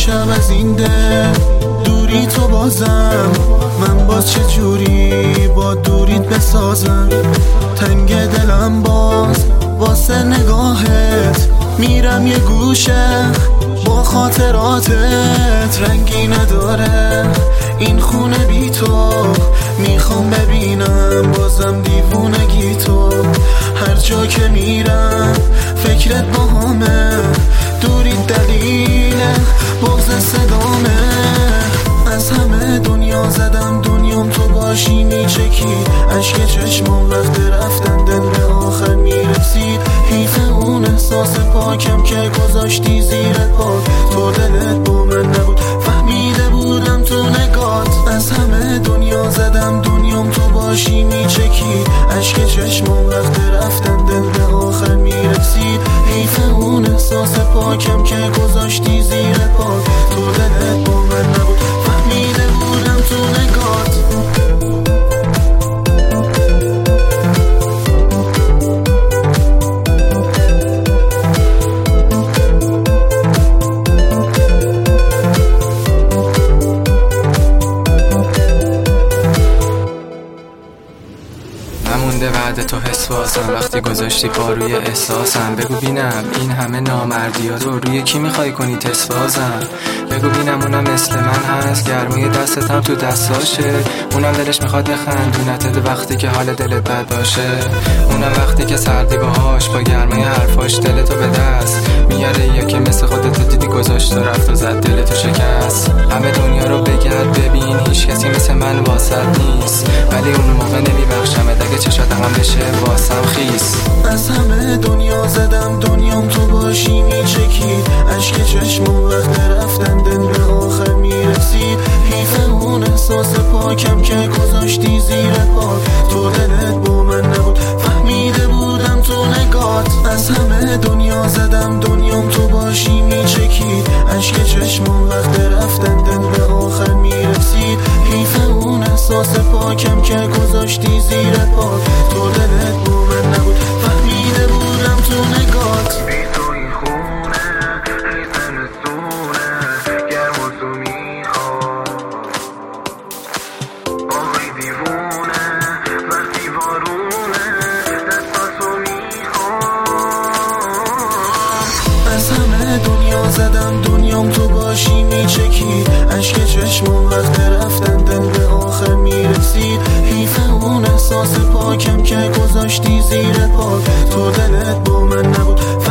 شب از این دل دوری تو بازم، من باز چه جوری با دوریت بسازم. تنگ دلم باز واسه نگاهت، میرم یه گوشه با خاطراتت. رنگی نداره این خونه بی تو، میخوام ببینم بازم دیوونگی تو. هر جا که میرم فکرت با همه، دوری دلیل بغض صدامه. از همه دنیا زدم دنیام تو باشی میچکی، عشق چشمام وقت رفتن دل به آخر میرسید. حیف اون احساس پاکم که گذاشتی زیر پا، تو دلت با من نبود فهمیده بودم تو نگات. از همه دنیا زدم دنیام تو باشی میچکی، عشق چشمام وقت رفتن دل به آخر میرسید. حیف اون احساس پاکم که گذاشتی زیر پا، تو دلت با من نبود فهمیده بودم تو نگات. نمونده بعد تو حس واسم، وقتی گذاشتی پا روی احساسم. بگو بینم این همه نامردی ها رو روی کی میخوای کنی تست بازم. بگو بینم اونم مثل من هست، گرمای دستت هم تو دستاشه. اونم دلش میخواد بخندونتت وقتی که حال دلت بد باشه. اونم وقتی که سردی باهاش با گرمای حرفاش دلتو به دست میاره، یا که مثل خودتو دیدی گذاشت و رفت و زد دلتو شکست. همه دنیا رو بگرد ببین هیچ کسی مثل من واسط نیست، ولی اون موقع نمیبخشمت اگه چشات هم بشه واسم خیس. از همه دنیا زدم دنیام تو باشی میچکی، عشق چشمم وقت رفتن دل به آخر میرسید. حیف اون احساس پاکم که گذاشتی زیر پا، تو دلت با من نبود فهمیده بودم تو نگات. از همه دنیا زدم دنیام تو باشی میچکی، عشق چشمم وقت رفتن دل به آخر میرسید. حیف اون احساس پاکم که گذاشتی زیر پا، تو دلت با من نبود فهمیده بودم تو نگات. بی تو این خونه هی زمستونه، گرم و تو میخواد آقای دیوونه. وقتی بارونه دستاتو میخواد. از همه دنیا زدم دنیام تو باشی میچکی، عشق چشمم وقت رفتن دل به آخر میرسید. حیف اون احساس پاکم که گذاشتی زیر پا، تو دلت با من نبود